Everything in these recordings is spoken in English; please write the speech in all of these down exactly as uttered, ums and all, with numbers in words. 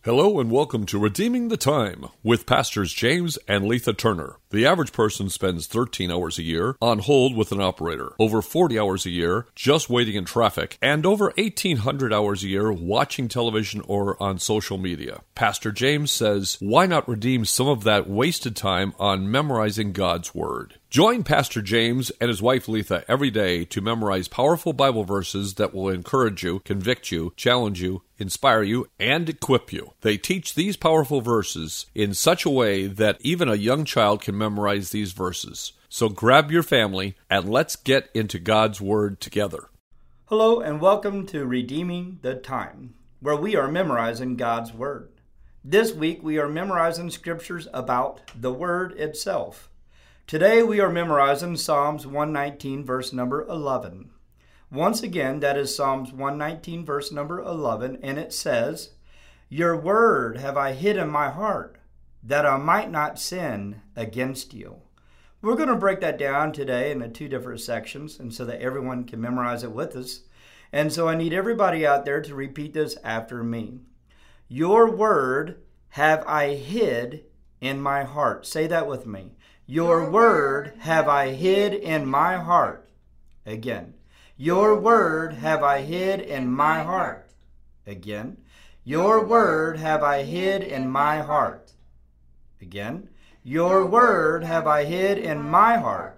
Hello and welcome to Redeeming the Time with Pastors James and Letha Turner. The average person spends thirteen hours a year on hold with an operator, over forty hours a year just waiting in traffic, and over eighteen hundred hours a year watching television or on social media. Pastor James says, why not redeem some of that wasted time on memorizing God's Word? Join Pastor James and his wife Letha every day to memorize powerful Bible verses that will encourage you, convict you, challenge you, inspire you, and equip you. They teach these powerful verses in such a way that even a young child can memorize these verses. So grab your family and let's get into God's Word together. Hello and welcome to Redeeming the Time, where we are memorizing God's Word. This week we are memorizing scriptures about the Word itself. Today we are memorizing Psalms one nineteen, verse number eleven. Once again, that is Psalms one nineteen, verse number eleven, and it says, Your word have I hid in my heart, that I might not sin against you. We're going to break that down today into two different sections, and so that everyone can memorize it with us. And so I need everybody out there to repeat this after me. Your word have I hid in my heart. Say that with me. Your word have I hid in my heart. Again. Your word have I hid in my heart. Again. Your word have I hid in my heart. Again. Your word have I hid in my heart.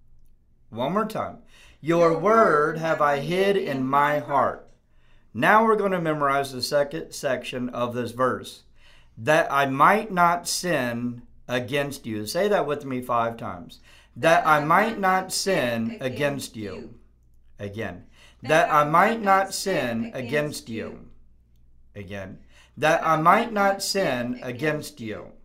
One more time. Your word have I hid in my heart. Now we're going to memorize the second section of this verse. That I might not sin against you. Say that with me five times. That I might not sin against you. Again. That I might not sin against you. Again. That I might not sin against you.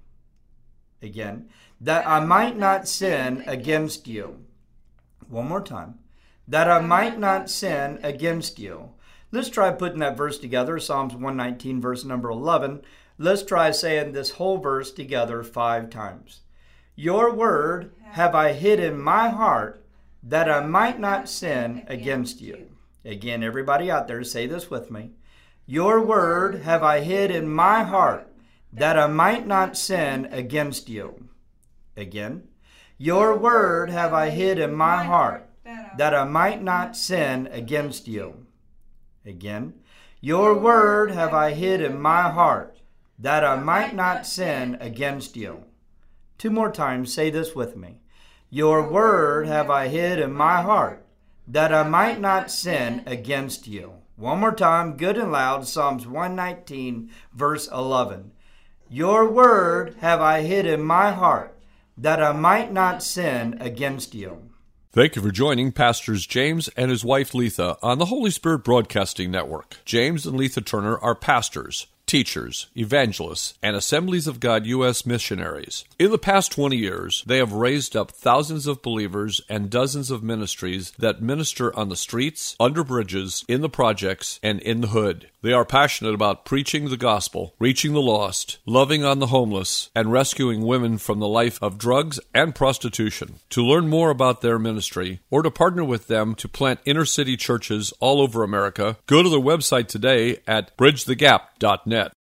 Again. That I might not sin against you. One more time. That I might not sin against you. Let's try putting that verse together. Psalms one nineteen, verse number eleven. Let's try saying this whole verse together five times. Your word have I hid in my heart, that I might not sin against you. Again, everybody out there, say this with me. Your word have I hid in my heart, that I might not sin against you. Again. Your word have I hid in my heart, that I might not sin against you. Again. Your word have I hid in my heart, that I might not sin against you. Two more times, say this with me. Your word have I hid in my heart, that I might not sin against you. One more time, good and loud, Psalms one nineteen, verse eleven. Your word have I hid in my heart, that I might not sin against you. Thank you for joining Pastors James and his wife Letha on the Holy Spirit Broadcasting Network. James and Letha Turner are pastors, teachers, evangelists, and Assemblies of God U S missionaries. In the past twenty years, they have raised up thousands of believers and dozens of ministries that minister on the streets, under bridges, in the projects, and in the hood. They are passionate about preaching the gospel, reaching the lost, loving on the homeless, and rescuing women from the life of drugs and prostitution. To learn more about their ministry, or to partner with them to plant inner-city churches all over America, go to their website today at bridge the gap dot net.